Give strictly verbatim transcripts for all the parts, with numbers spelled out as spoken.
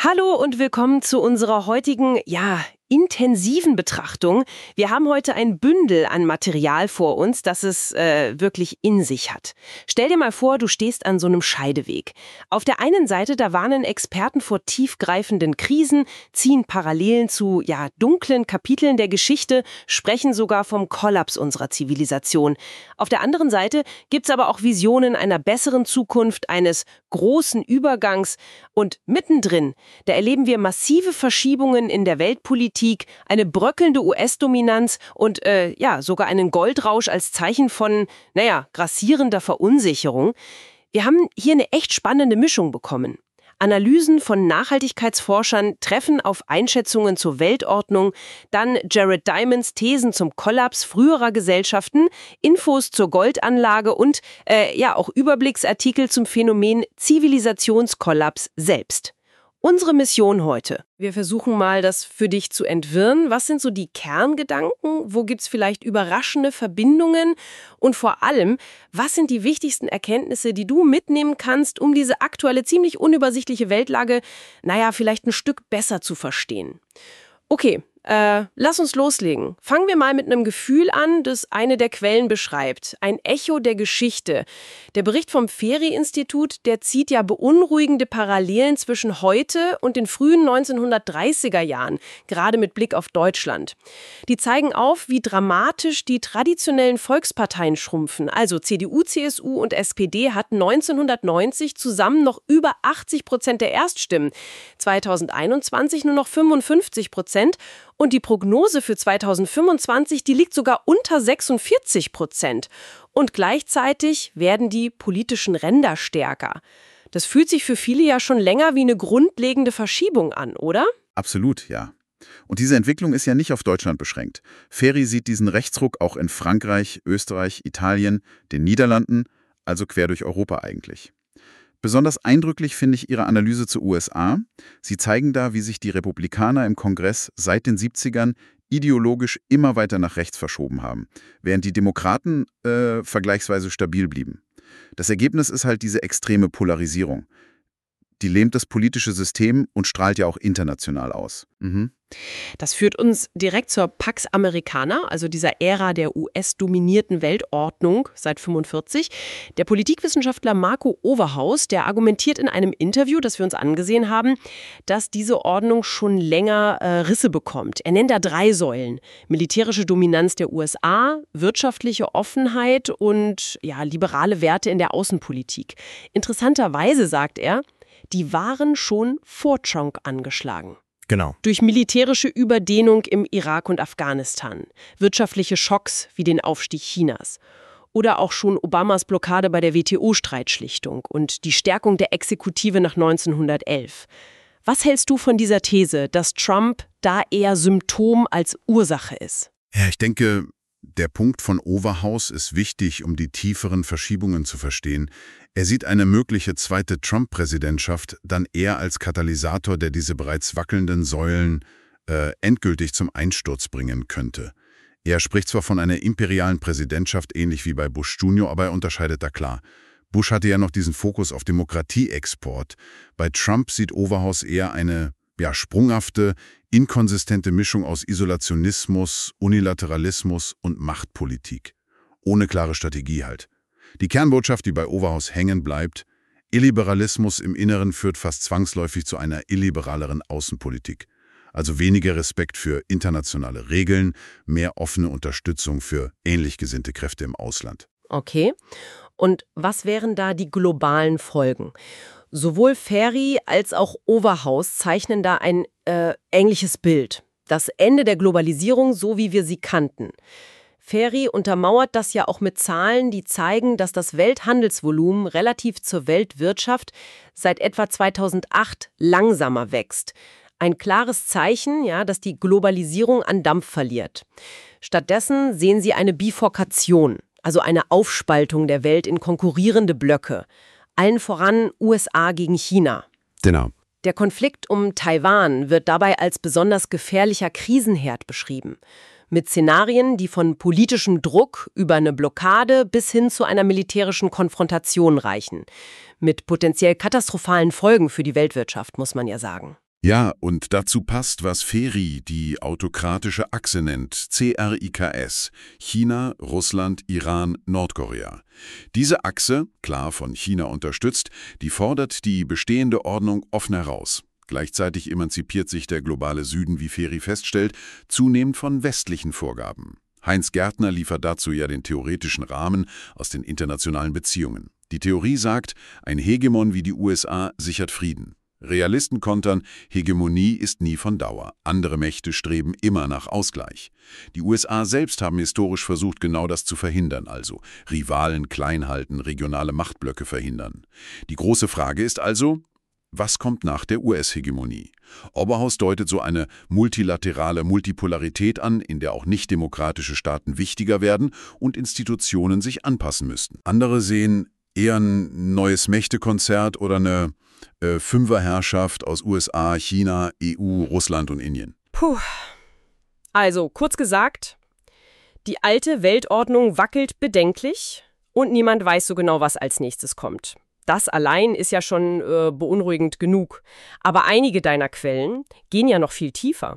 Hallo und willkommen zu unserer heutigen, ja, intensiven Betrachtung. Wir haben heute ein Bündel an Material vor uns, das es äh, wirklich in sich hat. Stell dir mal vor, du stehst an so einem Scheideweg. Auf der einen Seite, da warnen Experten vor tiefgreifenden Krisen, ziehen Parallelen zu, ja, dunklen Kapiteln der Geschichte, sprechen sogar vom Kollaps unserer Zivilisation. Auf der anderen Seite gibt's aber auch Visionen einer besseren Zukunft, eines großen Übergangs. Und mittendrin, da erleben wir massive Verschiebungen in der Weltpolitik, eine bröckelnde U S-Dominanz und äh, ja, sogar einen Goldrausch als Zeichen von, naja, grassierender Verunsicherung. Wir haben hier eine echt spannende Mischung bekommen. Analysen von Nachhaltigkeitsforschern treffen auf Einschätzungen zur Weltordnung, dann Jared Diamonds Thesen zum Kollaps früherer Gesellschaften, Infos zur Goldanlage und äh, ja auch Überblicksartikel zum Phänomen Zivilisationskollaps selbst. Unsere Mission heute. Wir versuchen mal, das für dich zu entwirren. Was sind so die Kerngedanken? Wo gibt es vielleicht überraschende Verbindungen? Und vor allem, was sind die wichtigsten Erkenntnisse, die du mitnehmen kannst, um diese aktuelle, ziemlich unübersichtliche Weltlage, naja, vielleicht ein Stück besser zu verstehen? Okay. Äh, lass uns loslegen. Fangen wir mal mit einem Gefühl an, das eine der Quellen beschreibt. Ein Echo der Geschichte. Der Bericht vom Ferry-Institut, der zieht ja beunruhigende Parallelen zwischen heute und den frühen neunzehnhundertdreißiger Jahren, gerade mit Blick auf Deutschland. Die zeigen auf, wie dramatisch die traditionellen Volksparteien schrumpfen. Also C D U, C S U und S P D hatten neunzehnhundertneunzig zusammen noch über achtzig Prozent der Erststimmen. zweitausendeinundzwanzig nur noch fünfundfünfzig Prozent. Und die Prognose für zweitausendfünfundzwanzig, die liegt sogar unter sechsundvierzig Prozent. Und gleichzeitig werden die politischen Ränder stärker. Das fühlt sich für viele ja schon länger wie eine grundlegende Verschiebung an, oder? Absolut, ja. Und diese Entwicklung ist ja nicht auf Deutschland beschränkt. Ferry sieht diesen Rechtsruck auch in Frankreich, Österreich, Italien, den Niederlanden, also quer durch Europa eigentlich. Besonders eindrücklich finde ich Ihre Analyse zu U S A. Sie zeigen da, wie sich die Republikaner im Kongress seit den siebzigern ideologisch immer weiter nach rechts verschoben haben, während die Demokraten äh, vergleichsweise stabil blieben. Das Ergebnis ist halt diese extreme Polarisierung. Die lähmt das politische System und strahlt ja auch international aus. Mhm. Das führt uns direkt zur Pax Americana, also dieser Ära der U S-dominierten Weltordnung seit fünfundvierzig. Der Politikwissenschaftler Marco Overhaus, der argumentiert in einem Interview, das wir uns angesehen haben, dass diese Ordnung schon länger äh, Risse bekommt. Er nennt da drei Säulen: militärische Dominanz der U S A, wirtschaftliche Offenheit und ja, liberale Werte in der Außenpolitik. Interessanterweise, sagt er, die waren schon vor Trump angeschlagen. Genau. Durch militärische Überdehnung im Irak und Afghanistan, wirtschaftliche Schocks wie den Aufstieg Chinas oder auch schon Obamas Blockade bei der W T O-Streitschlichtung und die Stärkung der Exekutive nach neunzehnhundertelf. Was hältst du von dieser These, dass Trump da eher Symptom als Ursache ist? Ja, ich denke, der Punkt von Overhaus ist wichtig, um die tieferen Verschiebungen zu verstehen. Er sieht eine mögliche zweite Trump-Präsidentschaft dann eher als Katalysator, der diese bereits wackelnden Säulen äh, endgültig zum Einsturz bringen könnte. Er spricht zwar von einer imperialen Präsidentschaft, ähnlich wie bei Bush Junior, aber er unterscheidet da klar. Bush hatte ja noch diesen Fokus auf Demokratieexport. Bei Trump sieht Overhaus eher eine ja, sprunghafte, inkonsistente Mischung aus Isolationismus, Unilateralismus und Machtpolitik. Ohne klare Strategie halt. Die Kernbotschaft, die bei Overhaus hängen bleibt: Illiberalismus im Inneren führt fast zwangsläufig zu einer illiberaleren Außenpolitik. Also weniger Respekt für internationale Regeln, mehr offene Unterstützung für ähnlich gesinnte Kräfte im Ausland. Okay. Und was wären da die globalen Folgen? Sowohl Ferry als auch Overhaus zeichnen da ein äh, ähnliches Bild. Das Ende der Globalisierung, so wie wir sie kannten. Ferry untermauert das ja auch mit Zahlen, die zeigen, dass das Welthandelsvolumen relativ zur Weltwirtschaft seit etwa zweitausendacht langsamer wächst. Ein klares Zeichen, ja, dass die Globalisierung an Dampf verliert. Stattdessen sehen sie eine Bifurkation, also eine Aufspaltung der Welt in konkurrierende Blöcke. Allen voran U S A gegen China. Genau. Der Konflikt um Taiwan wird dabei als besonders gefährlicher Krisenherd beschrieben. Mit Szenarien, die von politischem Druck über eine Blockade bis hin zu einer militärischen Konfrontation reichen. Mit potenziell katastrophalen Folgen für die Weltwirtschaft, muss man ja sagen. Ja, und dazu passt, was Feri die autokratische Achse nennt, C R I K S, China, Russland, Iran, Nordkorea. Diese Achse, klar von China unterstützt, die fordert die bestehende Ordnung offen heraus. Gleichzeitig emanzipiert sich der globale Süden, wie Feri feststellt, zunehmend von westlichen Vorgaben. Heinz Gärtner liefert dazu ja den theoretischen Rahmen aus den internationalen Beziehungen. Die Theorie sagt, ein Hegemon wie die U S A sichert Frieden. Realisten kontern, Hegemonie ist nie von Dauer. Andere Mächte streben immer nach Ausgleich. Die U S A selbst haben historisch versucht, genau das zu verhindern, also Rivalen klein halten, regionale Machtblöcke verhindern. Die große Frage ist also, was kommt nach der U S-Hegemonie? Oberhaus deutet so eine multilaterale Multipolarität an, in der auch nicht-demokratische Staaten wichtiger werden und Institutionen sich anpassen müssten. Andere sehen eher ein neues Mächtekonzert oder eine äh, Fünferherrschaft aus U S A, China, E U, Russland und Indien. Puh. Also, kurz gesagt, die alte Weltordnung wackelt bedenklich und niemand weiß so genau, was als nächstes kommt. Das allein ist ja schon äh, beunruhigend genug. Aber einige deiner Quellen gehen ja noch viel tiefer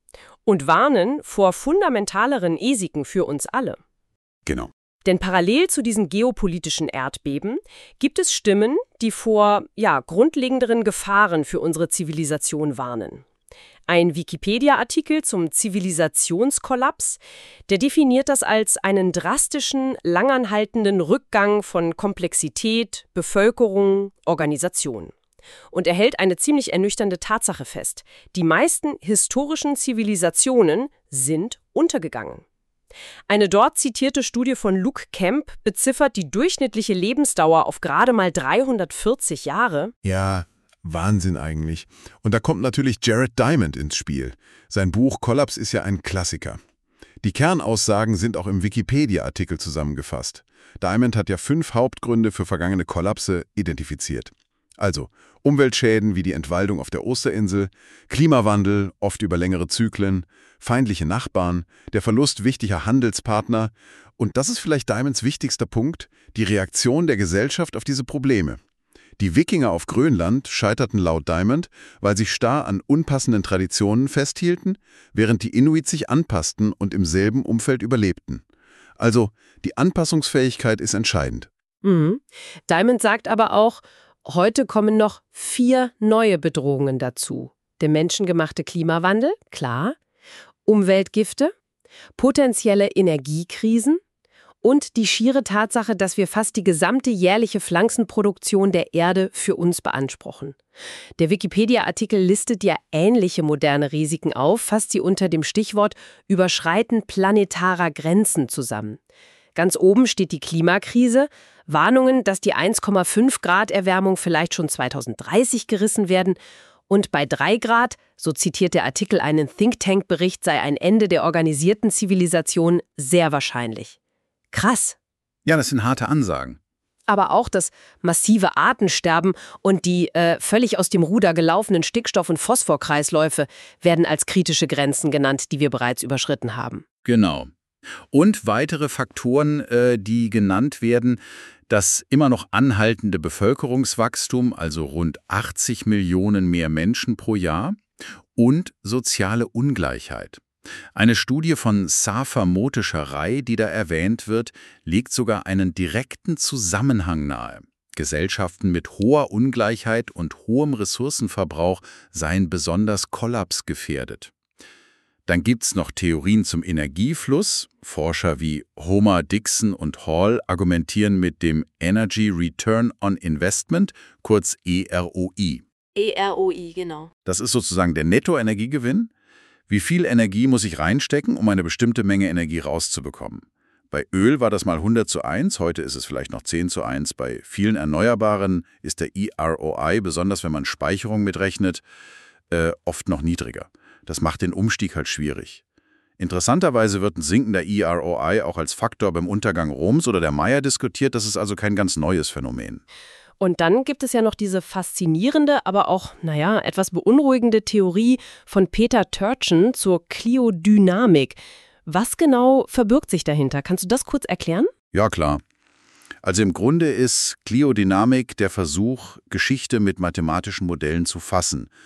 und warnen vor fundamentaleren Risiken für uns alle. Genau. Denn parallel zu diesem geopolitischen Erdbeben gibt es Stimmen, die vor ja, grundlegenderen Gefahren für unsere Zivilisation warnen. Ein Wikipedia-Artikel zum Zivilisationskollaps, der definiert das als einen drastischen, langanhaltenden Rückgang von Komplexität, Bevölkerung, Organisation. Und er hält eine ziemlich ernüchternde Tatsache fest. Die meisten historischen Zivilisationen sind untergegangen. Eine dort zitierte Studie von Luke Kemp beziffert die durchschnittliche Lebensdauer auf gerade mal dreihundertvierzig Jahre. Ja, Wahnsinn eigentlich. Und da kommt natürlich Jared Diamond ins Spiel. Sein Buch Kollaps ist ja ein Klassiker. Die Kernaussagen sind auch im Wikipedia-Artikel zusammengefasst. Diamond hat ja fünf Hauptgründe für vergangene Kollapse identifiziert. Also Umweltschäden wie die Entwaldung auf der Osterinsel, Klimawandel, oft über längere Zyklen, feindliche Nachbarn, der Verlust wichtiger Handelspartner und das ist vielleicht Diamonds wichtigster Punkt, die Reaktion der Gesellschaft auf diese Probleme. Die Wikinger auf Grönland scheiterten laut Diamond, weil sie starr an unpassenden Traditionen festhielten, während die Inuit sich anpassten und im selben Umfeld überlebten. Also, die Anpassungsfähigkeit ist entscheidend. Mhm. Diamond sagt aber auch, heute kommen noch vier neue Bedrohungen dazu. Der menschengemachte Klimawandel, klar, Umweltgifte, potenzielle Energiekrisen und die schiere Tatsache, dass wir fast die gesamte jährliche Pflanzenproduktion der Erde für uns beanspruchen. Der Wikipedia-Artikel listet ja ähnliche moderne Risiken auf, fasst sie unter dem Stichwort Überschreiten planetarer Grenzen zusammen. Ganz oben steht die Klimakrise, Warnungen, dass die eins Komma fünf Grad Erwärmung vielleicht schon zweitausenddreißig gerissen werden. Und bei drei Grad, so zitiert der Artikel einen Think-Tank-Bericht, sei ein Ende der organisierten Zivilisation sehr wahrscheinlich. Krass. Ja, das sind harte Ansagen. Aber auch das massive Artensterben und die äh, völlig aus dem Ruder gelaufenen Stickstoff- und Phosphorkreisläufe werden als kritische Grenzen genannt, die wir bereits überschritten haben. Genau. Und weitere Faktoren, äh, die genannt werden, das immer noch anhaltende Bevölkerungswachstum, also rund achtzig Millionen mehr Menschen pro Jahr, und soziale Ungleichheit. Eine Studie von Safer Motescherei, die da erwähnt wird, legt sogar einen direkten Zusammenhang nahe. Gesellschaften mit hoher Ungleichheit und hohem Ressourcenverbrauch seien besonders kollapsgefährdet. Dann gibt's noch Theorien zum Energiefluss. Forscher wie Homer, Dixon und Hall argumentieren mit dem Energy Return on Investment, kurz E R O I. E R O I, genau. Das ist sozusagen der Nettoenergiegewinn. Wie viel Energie muss ich reinstecken, um eine bestimmte Menge Energie rauszubekommen? Bei Öl war das mal hundert zu eins, heute ist es vielleicht noch zehn zu eins. Bei vielen Erneuerbaren ist der E R O I, besonders wenn man Speicherung mitrechnet, äh, oft noch niedriger. Das macht den Umstieg halt schwierig. Interessanterweise wird ein sinkender E R O I auch als Faktor beim Untergang Roms oder der Maya diskutiert. Das ist also kein ganz neues Phänomen. Und dann gibt es ja noch diese faszinierende, aber auch, naja, etwas beunruhigende Theorie von Peter Turchin zur Kliodynamik. Was genau verbirgt sich dahinter? Kannst du das kurz erklären? Ja, klar. Also im Grunde ist Kliodynamik der Versuch, Geschichte mit mathematischen Modellen zu fassen.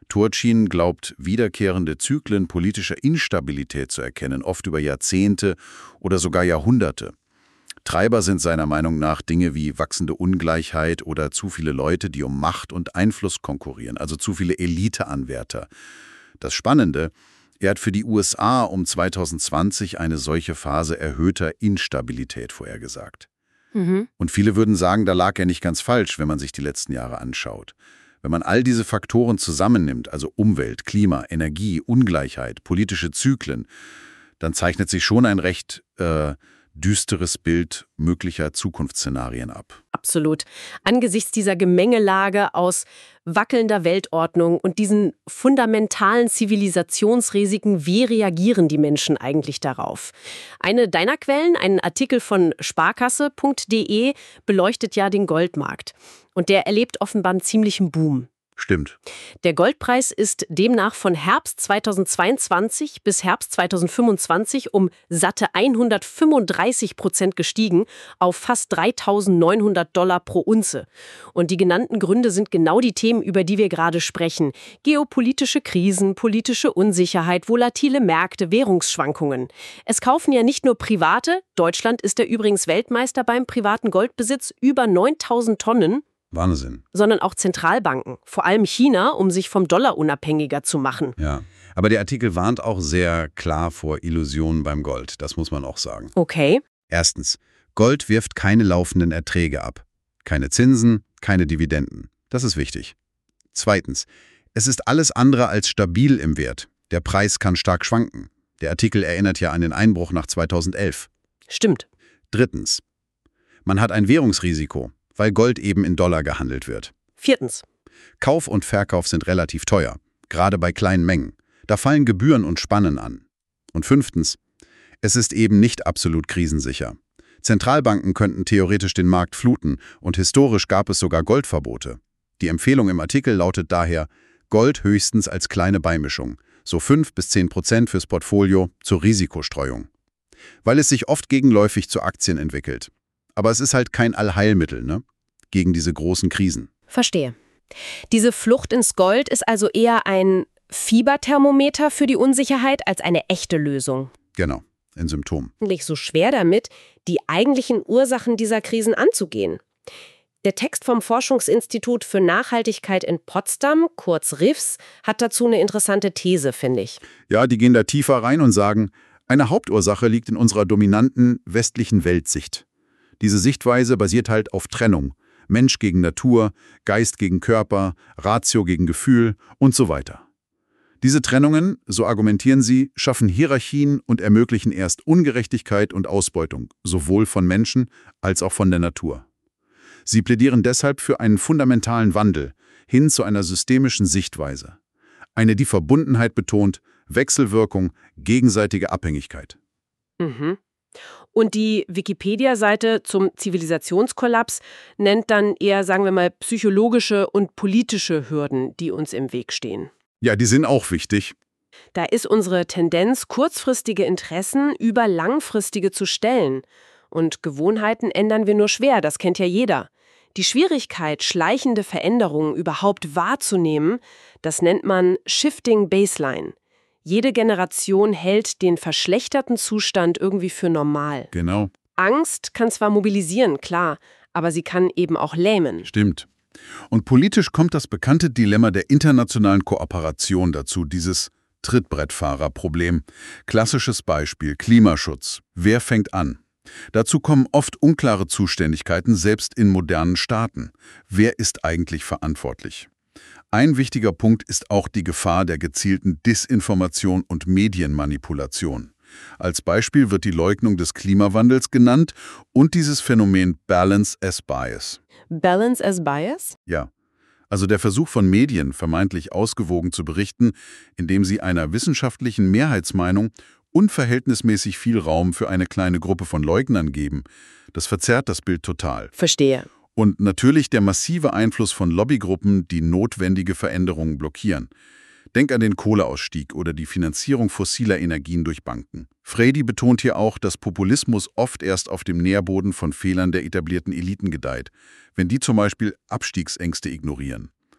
Turchin glaubt, wiederkehrende Zyklen politischer Instabilität zu erkennen, oft über Jahrzehnte oder sogar Jahrhunderte. Treiber sind seiner Meinung nach Dinge wie wachsende Ungleichheit oder zu viele Leute, die um Macht und Einfluss konkurrieren, also zu viele Eliteanwärter. Das Spannende, er hat für die U S A um zweitausendzwanzig eine solche Phase erhöhter Instabilität vorhergesagt. Mhm. Und viele würden sagen, da lag er nicht ganz falsch, wenn man sich die letzten Jahre anschaut. Wenn man all diese Faktoren zusammennimmt, also Umwelt, Klima, Energie, Ungleichheit, politische Zyklen, dann zeichnet sich schon ein recht äh, düsteres Bild möglicher Zukunftsszenarien ab. Absolut. Angesichts dieser Gemengelage aus wackelnder Weltordnung und diesen fundamentalen Zivilisationsrisiken, wie reagieren die Menschen eigentlich darauf? Eine deiner Quellen, ein Artikel von sparkasse punkt de, beleuchtet ja den Goldmarkt. Und der erlebt offenbar einen ziemlichen Boom. Stimmt. Der Goldpreis ist demnach von Herbst zweitausendzweiundzwanzig bis Herbst zweitausendfünfundzwanzig um satte hundertfünfunddreißig Prozent gestiegen auf fast dreitausendneunhundert Dollar pro Unze. Und die genannten Gründe sind genau die Themen, über die wir gerade sprechen. Geopolitische Krisen, politische Unsicherheit, volatile Märkte, Währungsschwankungen. Es kaufen ja nicht nur Private, Deutschland ist ja übrigens Weltmeister beim privaten Goldbesitz, über neuntausend Tonnen, Wahnsinn. sondern auch Zentralbanken, vor allem China, um sich vom Dollar unabhängiger zu machen. Ja. Aber der Artikel warnt auch sehr klar vor Illusionen beim Gold. Das muss man auch sagen. Okay. Erstens, Gold wirft keine laufenden Erträge ab. Keine Zinsen, keine Dividenden. Das ist wichtig. Zweitens, es ist alles andere als stabil im Wert. Der Preis kann stark schwanken. Der Artikel erinnert ja an den Einbruch nach zweitausendelf. Stimmt. Drittens, man hat ein Währungsrisiko, weil Gold eben in Dollar gehandelt wird. Viertens. Kauf und Verkauf sind relativ teuer, gerade bei kleinen Mengen. Da fallen Gebühren und Spannen an. Und fünftens, es ist eben nicht absolut krisensicher. Zentralbanken könnten theoretisch den Markt fluten und historisch gab es sogar Goldverbote. Die Empfehlung im Artikel lautet daher, Gold höchstens als kleine Beimischung, so fünf bis zehn Prozent fürs Portfolio zur Risikostreuung. Weil es sich oft gegenläufig zu Aktien entwickelt. Aber es ist halt kein Allheilmittel, ne? Gegen diese großen Krisen. Verstehe. Diese Flucht ins Gold ist also eher ein Fieberthermometer für die Unsicherheit als eine echte Lösung. Genau, ein Symptom. Nicht so schwer damit, die eigentlichen Ursachen dieser Krisen anzugehen. Der Text vom Forschungsinstitut für Nachhaltigkeit in Potsdam, kurz R I F S, hat dazu eine interessante These, finde ich. Ja, die gehen da tiefer rein und sagen, eine Hauptursache liegt in unserer dominanten westlichen Weltsicht. Diese Sichtweise basiert halt auf Trennung. Mensch gegen Natur, Geist gegen Körper, Ratio gegen Gefühl und so weiter. Diese Trennungen, so argumentieren sie, schaffen Hierarchien und ermöglichen erst Ungerechtigkeit und Ausbeutung, sowohl von Menschen als auch von der Natur. Sie plädieren deshalb für einen fundamentalen Wandel hin zu einer systemischen Sichtweise. Eine, die Verbundenheit betont, Wechselwirkung, gegenseitige Abhängigkeit. Mhm. Und die Wikipedia-Seite zum Zivilisationskollaps nennt dann eher, sagen wir mal, psychologische und politische Hürden, die uns im Weg stehen. Ja, die sind auch wichtig. Da ist unsere Tendenz, kurzfristige Interessen über langfristige zu stellen. Und Gewohnheiten ändern wir nur schwer, das kennt ja jeder. Die Schwierigkeit, schleichende Veränderungen überhaupt wahrzunehmen, das nennt man Shifting Baseline. Jede Generation hält den verschlechterten Zustand irgendwie für normal. Genau. Angst kann zwar mobilisieren, klar, aber sie kann eben auch lähmen. Stimmt. Und politisch kommt das bekannte Dilemma der internationalen Kooperation dazu, dieses Trittbrettfahrerproblem. Klassisches Beispiel, Klimaschutz. Wer fängt an? Dazu kommen oft unklare Zuständigkeiten, selbst in modernen Staaten. Wer ist eigentlich verantwortlich? Ein wichtiger Punkt ist auch die Gefahr der gezielten Disinformation und Medienmanipulation. Als Beispiel wird die Leugnung des Klimawandels genannt und dieses Phänomen Balance as Bias. Balance as Bias? Ja, also der Versuch von Medien, vermeintlich ausgewogen zu berichten, indem sie einer wissenschaftlichen Mehrheitsmeinung unverhältnismäßig viel Raum für eine kleine Gruppe von Leugnern geben, das verzerrt das Bild total. Verstehe. Und natürlich der massive Einfluss von Lobbygruppen, die notwendige Veränderungen blockieren. Denk an den Kohleausstieg oder die Finanzierung fossiler Energien durch Banken. Frady betont hier auch, dass Populismus oft erst auf dem Nährboden von Fehlern der etablierten Eliten gedeiht, wenn die zum Beispiel Abstiegsängste ignorieren.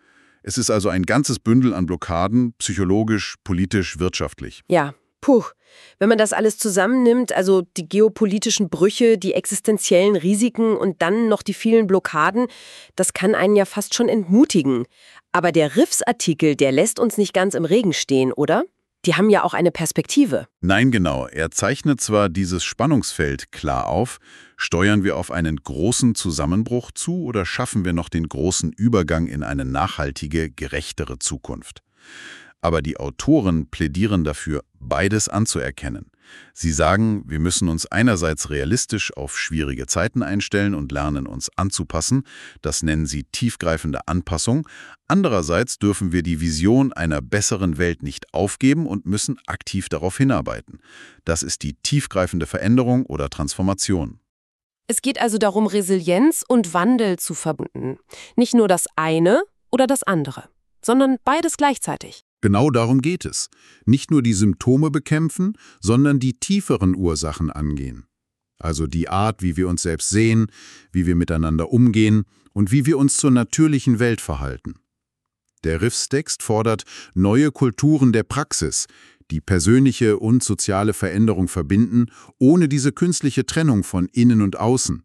Es ist also ein ganzes Bündel an Blockaden, psychologisch, politisch, wirtschaftlich. Ja, puh. Wenn man das alles zusammennimmt, also die geopolitischen Brüche, die existenziellen Risiken und dann noch die vielen Blockaden, das kann einen ja fast schon entmutigen. Aber der Riffs-Artikel, der lässt uns nicht ganz im Regen stehen, oder? Die haben ja auch eine Perspektive. Nein, genau. Er zeichnet zwar dieses Spannungsfeld klar auf, steuern wir auf einen großen Zusammenbruch zu oder schaffen wir noch den großen Übergang in eine nachhaltige, gerechtere Zukunft? Aber die Autoren plädieren dafür, beides anzuerkennen. Sie sagen, wir müssen uns einerseits realistisch auf schwierige Zeiten einstellen und lernen, uns anzupassen. Das nennen sie tiefgreifende Anpassung. Andererseits dürfen wir die Vision einer besseren Welt nicht aufgeben und müssen aktiv darauf hinarbeiten. Das ist die tiefgreifende Veränderung oder Transformation. Es geht also darum, Resilienz und Wandel zu verbinden. Nicht nur das eine oder das andere, sondern beides gleichzeitig. Genau darum geht es. Nicht nur die Symptome bekämpfen, sondern die tieferen Ursachen angehen. Also die Art, wie wir uns selbst sehen, wie wir miteinander umgehen und wie wir uns zur natürlichen Welt verhalten. Der Riffs-Text fordert neue Kulturen der Praxis, die persönliche und soziale Veränderung verbinden, ohne diese künstliche Trennung von innen und außen.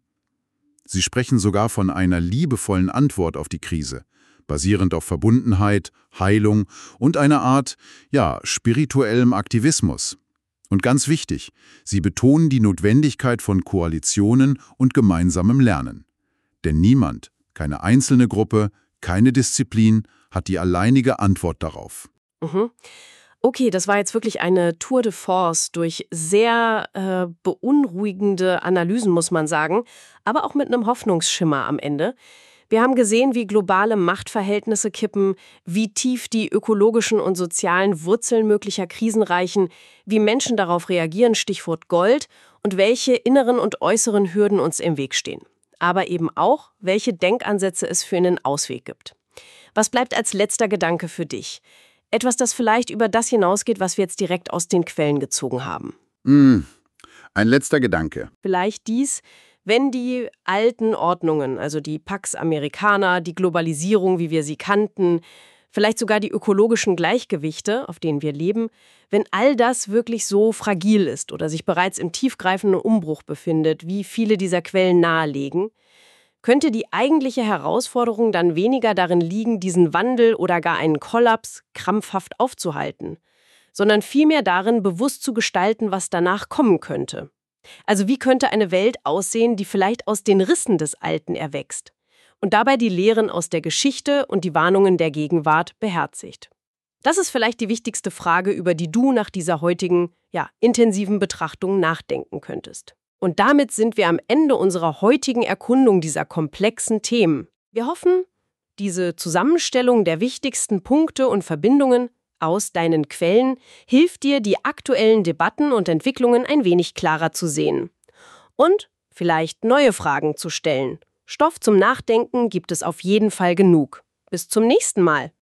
Sie sprechen sogar von einer liebevollen Antwort auf die Krise, basierend auf Verbundenheit, Heilung und einer Art, ja, spirituellem Aktivismus. Und ganz wichtig, sie betonen die Notwendigkeit von Koalitionen und gemeinsamem Lernen. Denn niemand, keine einzelne Gruppe, keine Disziplin, hat die alleinige Antwort darauf. Mhm. Okay, das war jetzt wirklich eine Tour de force durch sehr äh, beunruhigende Analysen, muss man sagen, aber auch mit einem Hoffnungsschimmer am Ende. Wir haben gesehen, wie globale Machtverhältnisse kippen, wie tief die ökologischen und sozialen Wurzeln möglicher Krisen reichen, wie Menschen darauf reagieren, Stichwort Gold, und welche inneren und äußeren Hürden uns im Weg stehen. Aber eben auch, welche Denkansätze es für einen Ausweg gibt. Was bleibt als letzter Gedanke für dich? Etwas, das vielleicht über das hinausgeht, was wir jetzt direkt aus den Quellen gezogen haben. Mm, ein letzter Gedanke. Vielleicht dies: Wenn die alten Ordnungen, also die Pax Americana, die Globalisierung, wie wir sie kannten, vielleicht sogar die ökologischen Gleichgewichte, auf denen wir leben, wenn all das wirklich so fragil ist oder sich bereits im tiefgreifenden Umbruch befindet, wie viele dieser Quellen nahelegen, könnte die eigentliche Herausforderung dann weniger darin liegen, diesen Wandel oder gar einen Kollaps krampfhaft aufzuhalten, sondern vielmehr darin, bewusst zu gestalten, was danach kommen könnte. Also wie könnte eine Welt aussehen, die vielleicht aus den Rissen des Alten erwächst und dabei die Lehren aus der Geschichte und die Warnungen der Gegenwart beherzigt? Das ist vielleicht die wichtigste Frage, über die du nach dieser heutigen, ja, intensiven Betrachtung nachdenken könntest. Und damit sind wir am Ende unserer heutigen Erkundung dieser komplexen Themen. Wir hoffen, diese Zusammenstellung der wichtigsten Punkte und Verbindungen aus deinen Quellen hilft dir, die aktuellen Debatten und Entwicklungen ein wenig klarer zu sehen. Und vielleicht neue Fragen zu stellen. Stoff zum Nachdenken gibt es auf jeden Fall genug. Bis zum nächsten Mal.